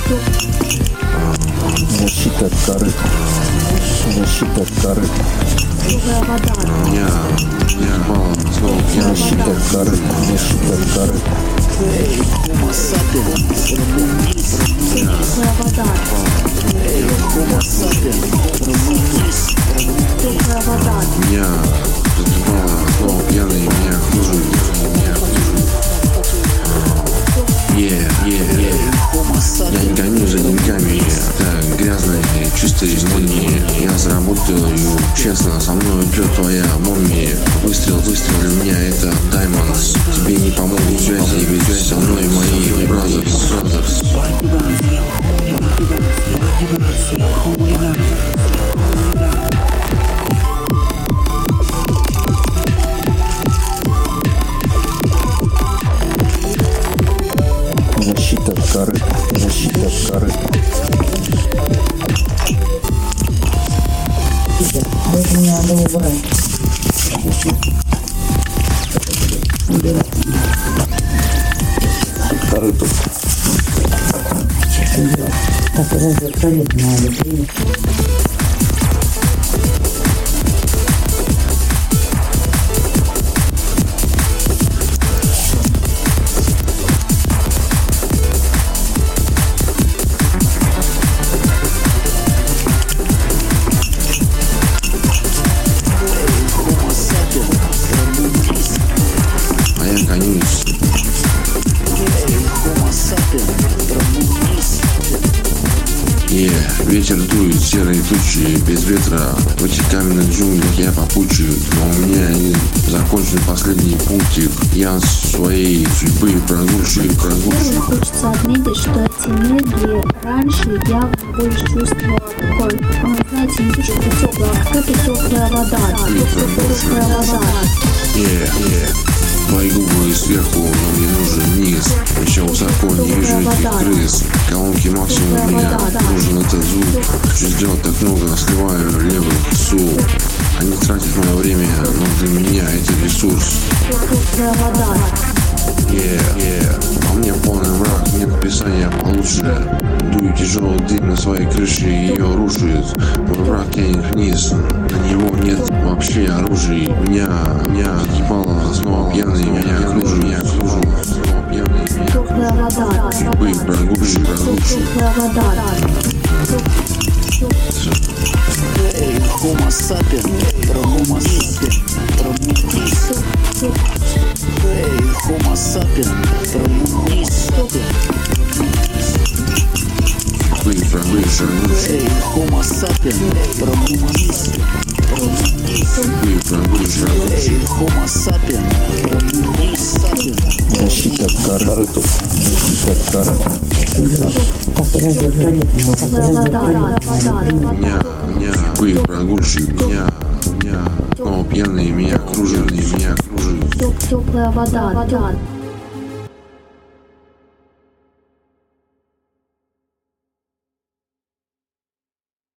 Защита от коры. Защита от коры. Я упал снова пьяный. Защита от коры. Защита от коры. Меня задевало снова пьяный, меня кружит. Я не гоню за деньгами, это грязные чувства изменения. Я заработаю, честно, со мной идет твоя момия. Выстрел для меня это Diamonds. Тебе не помогут связи, ведь со мной мои brothers. Защита от коры. Защита от коры. Это не надо убрать. Коры тут. Так, подожди, открыть надо. А я гонюсь. Ветер дует, серые тучи, без ветра. В этих каменных джунглях я попутчик, но у меня не закончен последний пунктик. Я своей судьбы прогульщик. Хочется отметить, что эти медли раньше я больше чувствовала такой, знаете, не то, что теплая, а какая-то теплая вода. Теплая вода. Твои губы сверху, но мне нужен низ. Еще высоко, не вижу этих крыс. Колонки максимум меня, нужен этот звук. Хочу сделать так много, сливаю левый СУ. Они тратят мое время, но для меня это ресурс. По мне полный мрак, нет описания получше. Дую тяжелый дым на своей крыше, ее рушит. Мой враг тянет вниз, на него нет вообще оружия. Меня ебало снова пьяный, меня кружу. Снова пьяный, меня судьбы прогульщик. Homo sapien, Homo sapien, Homo sapien, Homo sapien, Homo sapien, Защита от коры тут. Защита от коры. Так, подожди, открыть Меня судьбы прогульщик. Меня снова пьяный, меня кружит. Теплая вода.